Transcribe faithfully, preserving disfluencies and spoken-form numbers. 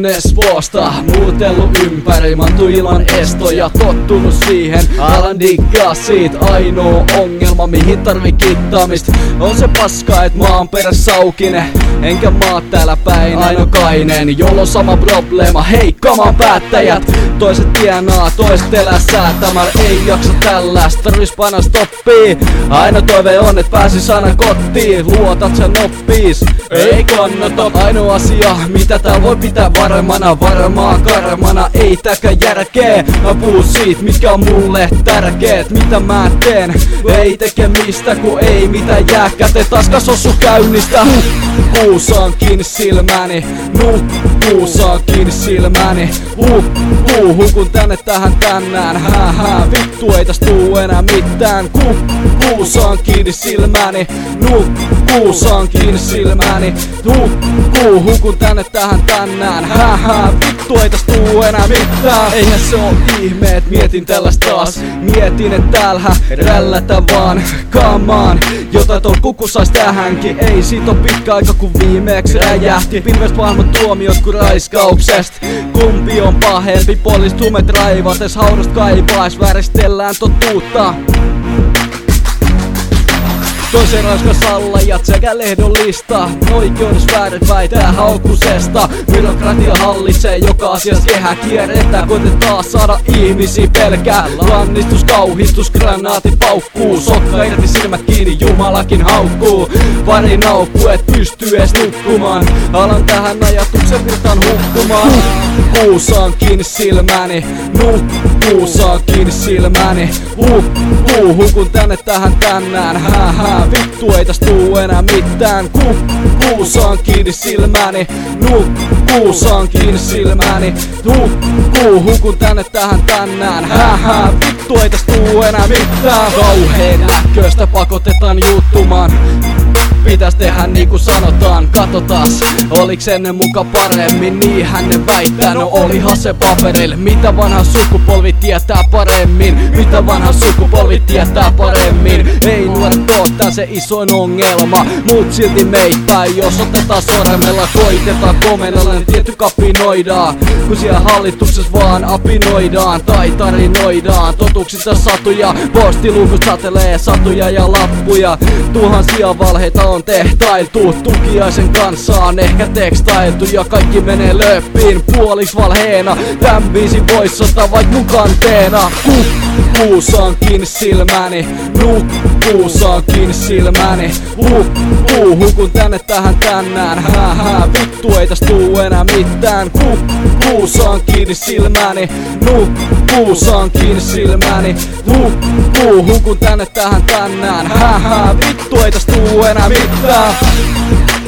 Tuun Espoosta, muutellut ympäri, mä oon ilman estoja, tottunut siihen. Alan diggaa siitä, ainoa ongelma mihin tarvii kittaamista on se paska, et mä oon peräsaukinen, enkä mä oon täällä päin ainokainen, jolla on sama probleema. Hei, come on päättäjät, toiset tienaa, toiset elää säätämällä, ei jaksa tällaista, tarvis painaa stoppii. Aina toive on, et pääsis aina kotiin, luotat sen oppiis, ei kannata. Ainoa asia, mitä täällä voi pitää varmana, varmaa karmana, ei täkään järkeä. Mä puhun siitä, mitkä on mulle tärkeet, mitä mä teen, ei tekemistä, kun ei mitään jää käteen. Taskas ossu käynnistä, kuusaan kiinni silmäni, kuusaan kiinni silmäni, huu, huu, hukun tänne tähän tänään, hää, hää, vittu ei täs tuu enää mitään, ku, kuusaan kiinni silmäni, nu, kuusaan kiinni silmäni, huu, huu, hukun tänne tähän tänään, hää, hää, vittu ei täs tuu enää mitään. Eihän se oo ihme, et mietin tällaista taas, mietin et täällähän rällätä vaan, come on, jotain ton kuku sais tähänkin, ei siitä oo pitkä aika kun viimeeksi räjähti. Pilvestä maailman tuomiot ku raiskauksest, kumpi on pahempi, poliisit huumeet raivates, haudasta kaivais, vääristellään totuutta. Toisen ranskas allajat sekä lehdollista, oikeudessa väärin väitää haukusesta. Byrokratia hallitsee joka asiassa kehäkierrettä, koitetaan saada ihmisiä pelkää. Lannistus, kauhistus, granaati paukkuu, sokka irti silmät kiinni, jumalakin haukkuu. Pari naukku et pysty ees nukkumaan, alan tähän ajatuksen virtaan hukkumaan. Kuusaan kiinni silmäni, nu, kuusaan kiinni silmäni, huu, huu, hukun tänne tähän tänään, hää, hää. Vittu ei täs tuu enää mitään, ku, kuusaan kiinni silmäni, nu, kuusaan kiinni silmäni, hu, ku, hukun tänne tähän tänään, hää, hää, vittu ei täs tuu enää mitään. Kauheen näköistä pakotetaan juttumaan, pitäis tehdä niinku sanotaan, katsotaas, oliks ennen muka paremmin, niinhän ne väittää, no olihan se paperille. Mitä vanha sukupolvi tietää paremmin, mitä vanha sukupolvi tietää paremmin. Ei nuoret oo tää se isoin ongelma, mut silti meipäin, jos otetaan sormella, koitetaan komennella, niin tietty kapinoidaan, kun siellä hallituksessa vaan apinoidaan tai tarinoidaan totuuksista satuja. Postiluukusta satelee satuja ja lappuja, tuhansia valheita on tehtailtu, Tukiaisen kanssa on ehkä tekstailtu ja kaikki menee löppiin puoliks valheena. Tän biisin vois ottaa vaik mun kanteena, ku, kuusaan kiinni silmäni, nu, kuusaan kiinni silmäni, huu, huu, hukun tänne tähän tänään, hää, hää, vittu ei täs tuu enää mitään, ku, kuusaan kiinni silmäni, nu, kuusaan kiinni silmäni, huu, huu, hukun tänne tähän tänään, hää, hää, vittu ei täs tuu enää mitään.